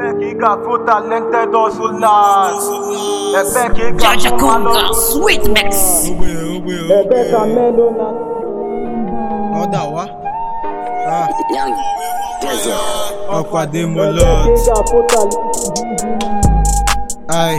Jaja Conga, Sweet Mix. Odawa. Young Desert. Okwade Molot. Aye.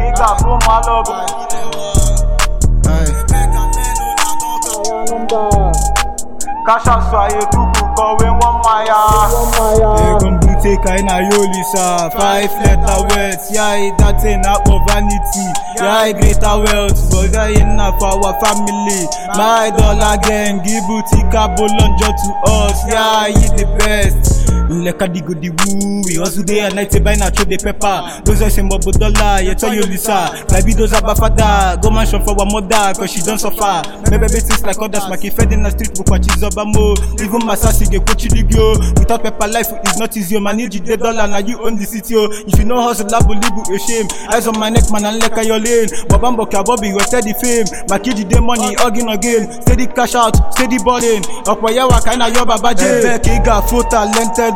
Kasha soye tuku kowe wamaya. Egon Buteka in Ayolisa. 5-letter words, yeah, that's enough of vanity. Yeah, greater wealth, but that enough for our family. My dollar gang, give Butika Bolonjo to us. Yeah, he the best. Leka digo di woo, we also day and night buy na throw the pepper. Those are some bobo dollar, you tell you Lisa. Maybe those are bafada, go mansion for our mother, cause she don't suffer. Maybe things like others, my kid fed in the street, but she's obamo. Even my sassy get coach ligio. Without pepper, life is not easy. Man, need you $1, now you own the city. If you know hustle, labo libu a shame. Eyes on my neck, man, and leka your lane. Babambo Kabobi, we steady fame. My kid, the money, again. Steady cash out, steady balling. Okwayawa, kinda yoba baje. Kiga, full talented.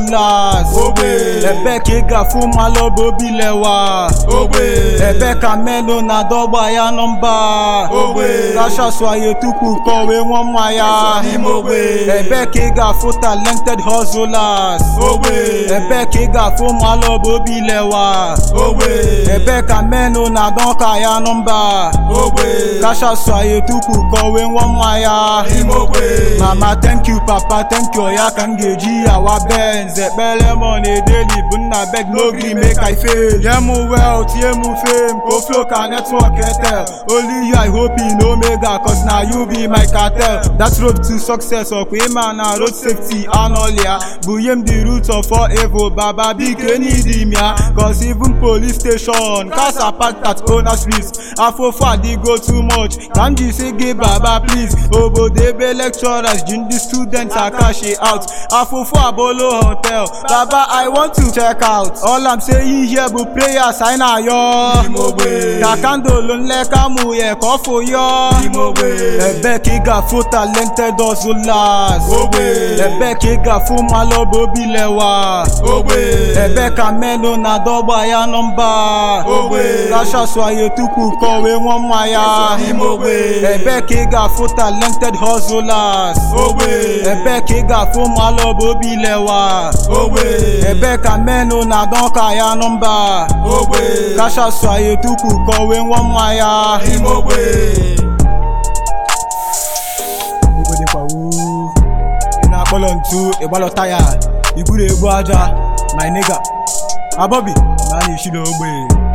Ebe kega fuma lobo bilewa. Ebe kameno na doba ya nomba. Kasha soye tuku kowe wamaya. Ebe kega fu talented hustlers. Ebe kega fuma lobo bilewa. Ebe kameno na donka ya nomba. Kasha soye tuku kowe wamaya. Mama thank you, papa thank you, ya kangeji awa Benz, belle money daily, bunna beg no gree make I fail. Yeah, mu wealth, yeah, mu fame, go flow can network tell. Only you I hope in Omega, cause now you be my cartel. That road to success, man, road safety, and all ya. Buyem the route of forever, Baba big any dimia. Cause even police station, cars are packed at owner's risk. Afo fadi go too much, can't you say give Baba please? Obo debe lecturers, jin the students are cash out. Afo Abolo Hotel, Baba, I want to check out. All I'm saying here, but prayer sign a yo. Kakando lunleka muye kofo yo. Ebe kiga fu talented hustlers. Ebe kiga fu malobo bilewa. Ebe kameno na doba ya nomba. Kasha soye tuku kowe wamaya. Ebe kiga fu talented hustlers. Ebe kiga fu malobo bilewa. Ebe kameno na donka ya nomba. Kasha soye tuku kowe wamaya. Ina bolontu ebalo tire. Igure egwu aja, my nigga. Abobi, nani shido ogbe.